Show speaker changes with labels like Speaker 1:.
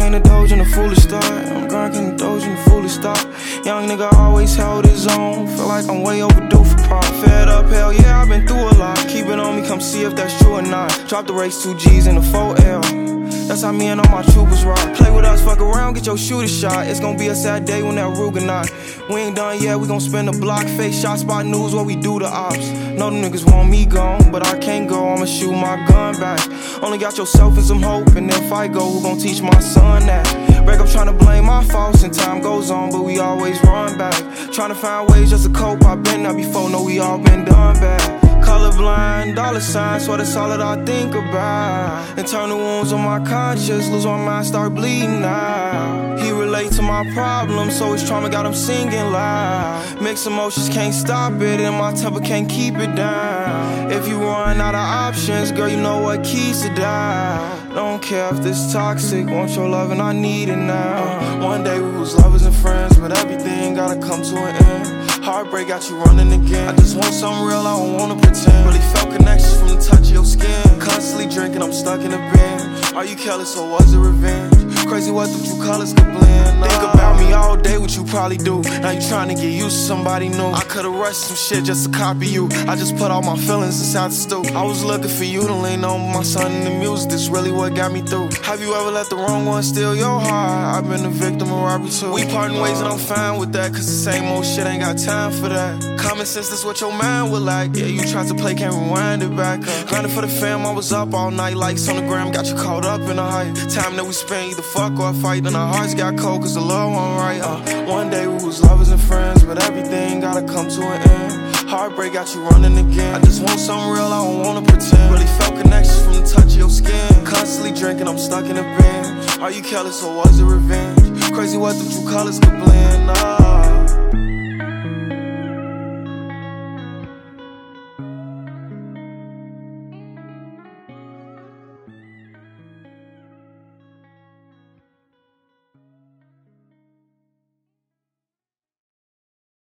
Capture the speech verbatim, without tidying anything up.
Speaker 1: grinding the doge in a foolish start. I'm grinding the doge in a foolish start. Young nigga always held his own. Feel like I'm way overdue for pop. Fed up, hell yeah, I've been through a lot. Keep it on me, come see if that's true or not. Drop the race, two G's in the four L. That's how me and all my troopers rock. Play with us, fuck around, get your shooter shot. It's gonna be a sad day when that Ruger not. We ain't done yet, we gon' spin the block. Face shot, spot news, what we do to ops. Know them niggas want me gone, but I can't go, I'ma shoot my gun back. Only got yourself and some hope, and if I go, who gon' teach my son that? Break up tryna blame my faults, and time goes on, but we always run back. Tryna find ways just to cope, I been there before, know we all been done bad. Colorblind, dollar signs, so that's all that I think about. Internal wounds on my conscience, lose my mind, start bleeding now. He relate to my problems, so his trauma got him singing loud. Mixed emotions, can't stop it, and my temper can't keep it down. If you run out of options, girl, you know what keys to die. Don't care if this toxic, want your love and I need it now. One day we was lovers and friends, but everything gotta come to an end. Heartbreak got you running again. I just want something real, I don't wanna pretend. Really felt connections from the touch of your skin. Constantly drinking, I'm stuck in a bin. Are you careless or was it revenge? Crazy what the true colors could blend. Think about me all day, what you probably do. Now you trying to get used to somebody new. I could've rushed some shit just to copy you. I just put all my feelings inside the stew. I was looking for you to lean on my son in the music. This really what got me through. Have you ever let the wrong one steal your heart? I've been a victim of robbery too. We parting ways and I'm fine with that, cause the same old shit ain't got time for that. Common sense, that's what your mind would like. Yeah, you tried to play, can't rewind it back up. Grinding for the fam, I was up all night. Likes on the gram, got you caught up in the hype. Time that we spent, either fuck or fight. Then our hearts got cold, cause the love wasn't right. uh, One day we was lovers and friends, but everything gotta come to an end. Heartbreak got you running again. I just want something real, I don't wanna pretend. Really felt connections from the touch of your skin. Constantly drinking, I'm stuck in a bin. Are you careless or was it revenge? Crazy what the true colors could blend. uh.